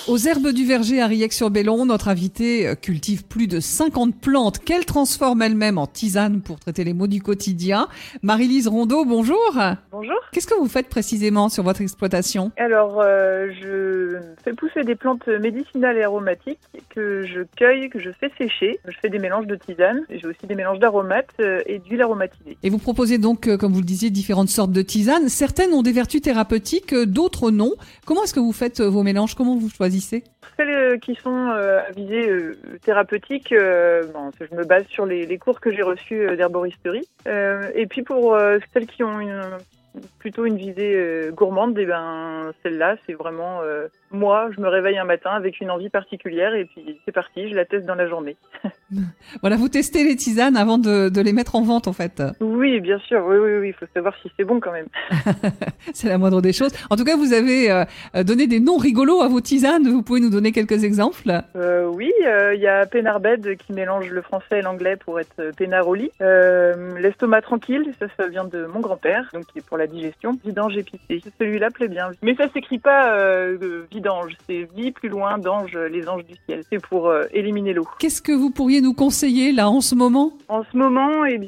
Aux herbes du verger à Riec-sur-Bellon, notre invitée cultive plus de 50 plantes qu'elle transforme elle-même en tisane pour traiter les maux du quotidien. Marie-Lise Rondeau, bonjour. Bonjour. Qu'est-ce que vous faites précisément sur votre exploitation ? Alors, je fais pousser des plantes médicinales et aromatiques que je cueille, que je fais sécher. Je fais des mélanges de tisane. J'ai aussi des mélanges d'aromates et d'huile aromatisée. Et vous proposez donc, comme vous le disiez, différentes sortes de tisanes. Certaines ont des vertus thérapeutiques, d'autres non. Comment est-ce que vous faites vos mélanges ? Comment vous choisissez ? Celles qui sont à visée thérapeutique, je me base sur les cours que j'ai reçus d'herboristerie. Et puis pour celles qui ont plutôt une visée gourmande, celle-là, c'est vraiment moi, je me réveille un matin avec une envie particulière et puis c'est parti, je la teste dans la journée. Voilà, vous testez les tisanes avant de les mettre en vente en fait. Oui, bien sûr, oui, il faut savoir si c'est bon quand même. C'est la moindre des choses. En tout cas, vous avez donné des noms rigolos à vos tisanes, vous pouvez nous donner quelques exemples ? Oui, il y a Pénarbed qui mélange le français et l'anglais pour être Pénaroli. L'estomac tranquille, ça vient de mon grand-père, donc qui est pour la digestion. Vidange épicée, celui-là plaît bien. Mais ça s'écrit pas vidange, c'est vie plus loin d'ange, les anges du ciel. C'est pour éliminer l'eau. Qu'est-ce que vous pourriez nous conseiller là en ce moment ? En ce moment,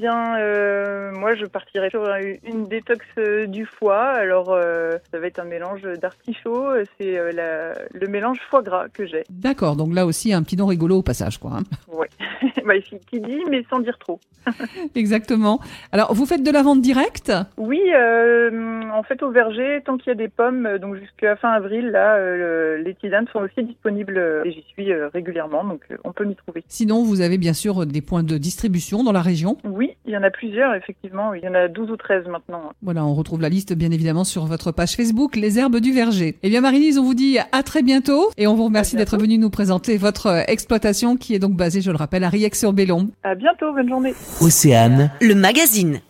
moi je partirais sur une détox du foie. Alors ça va être un mélange d'artichaut, c'est le mélange foie gras que j'ai. D'accord, donc là aussi un petit nom rigolo au passage quoi. Ouais, qui dit mais sans dire trop. Exactement. Alors vous faites de la vente directe ? Oui, en fait au verger, tant qu'il y a des pommes, donc jusqu'à fin avril, là, les tisanes sont aussi disponibles et j'y suis régulièrement, donc on peut m'y trouver. Sinon, vous avez bien sûr des points de distribution dans la région ? Oui, il y en a plusieurs, effectivement. Il y en a 12 ou 13 maintenant. Voilà, on retrouve la liste bien évidemment sur votre page Facebook, Les Herbes du Verger. Eh bien Marie-Lise, on vous dit à très bientôt et on vous remercie d'être venue nous présenter votre exploitation qui est donc basée, je le rappelle, à Riec-sur-Bellon. À bientôt, bonne journée. Océane, le magazine.